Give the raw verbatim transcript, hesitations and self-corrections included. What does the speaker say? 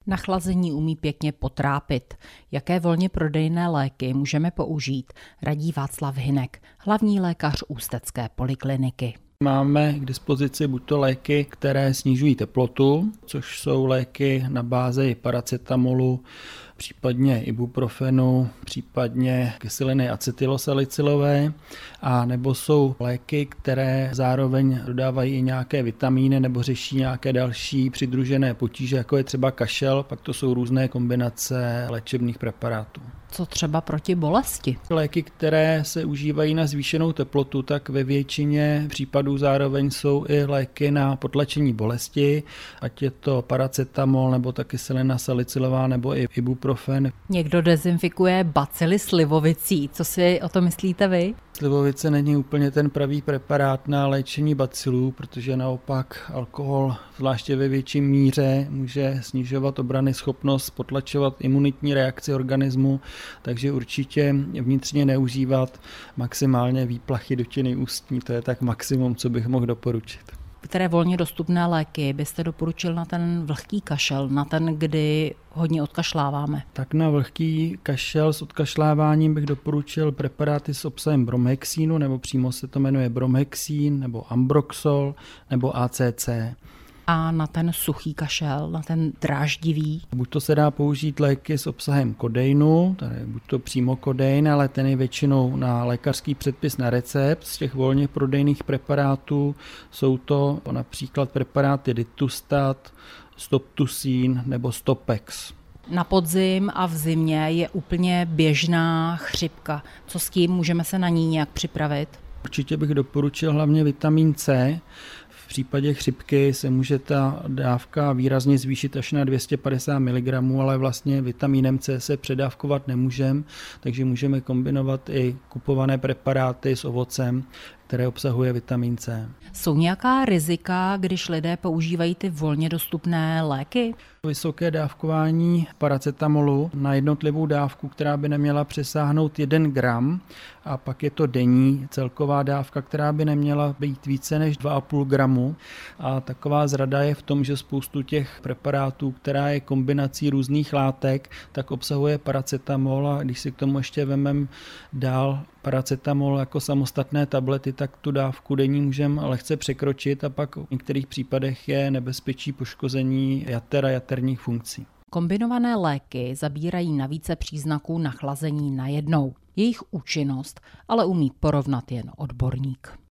Nachlazení umí pěkně potrápit. Jaké volně prodejné léky můžeme použít, radí Václav Hynek, hlavní lékař ústecké polikliniky. Máme k dispozici buď to léky, které snižují teplotu, což jsou léky na bázi paracetamolu, případně ibuprofenu, případně kyseliny acetylosalicylové, a nebo jsou léky, které zároveň dodávají i nějaké vitamíny nebo řeší nějaké další přidružené potíže, jako je třeba kašel, pak to jsou různé kombinace léčebných preparátů. Co třeba proti bolesti? Léky, které se užívají na zvýšenou teplotu, tak ve většině případů zároveň jsou i léky na potlačení bolesti, ať je to paracetamol nebo ta kyselina salicylová nebo i ibuprofen. Někdo dezinfikuje bacily slivovicí. Co si o to myslíte vy? Slivovice není úplně ten pravý preparát na léčení bacilů, protože naopak alkohol, zvláště ve větší míře, může snižovat obranyschopnost, potlačovat imunitní reakci organismu, takže určitě vnitřně neužívat, maximálně výplachy dutiny ústní, to je tak maximum, co bych mohl doporučit. Které volně dostupné léky byste doporučil na ten vlhký kašel, na ten, kdy hodně odkašláváme? Tak na vlhký kašel s odkašláváním bych doporučil preparáty s obsahem bromhexínu, nebo přímo se to jmenuje bromhexín, nebo ambroxol, nebo A C C. A na ten suchý kašel, na ten dráždivý? Buď to se dá použít léky s obsahem kodeinu, tady buď to přímo kodein, ale ten je většinou na lékařský předpis na recept. Z těch volně prodejných preparátů jsou to například preparáty Ditustat, Stoptusin nebo Stopex. Na podzim a v zimě je úplně běžná chřipka. Co s tím, můžeme se na ní nějak připravit? Určitě bych doporučil hlavně vitamin C. V případě chřipky se může ta dávka výrazně zvýšit až na dvě stě padesát miligramů, ale vlastně vitamínem C se předávkovat nemůžeme, takže můžeme kombinovat i kupované preparáty s ovocem, které obsahuje vitamin C. Jsou nějaká rizika, když lidé používají ty volně dostupné léky? Vysoké dávkování paracetamolu na jednotlivou dávku, která by neměla přesáhnout jeden gram, a pak je to denní celková dávka, která by neměla být více než dva a půl gramu. A taková zrada je v tom, že spoustu těch preparátů, která je kombinací různých látek, tak obsahuje paracetamol, a když si k tomu ještě vememe dál paracetamol jako samostatné tablety, tak tu dávku denní můžeme lehce překročit a pak v některých případech je nebezpečí poškození jater a jaterních funkcí. Kombinované léky zabírají na více příznaků nachlazení najednou. Jejich účinnost ale umí porovnat jen odborník.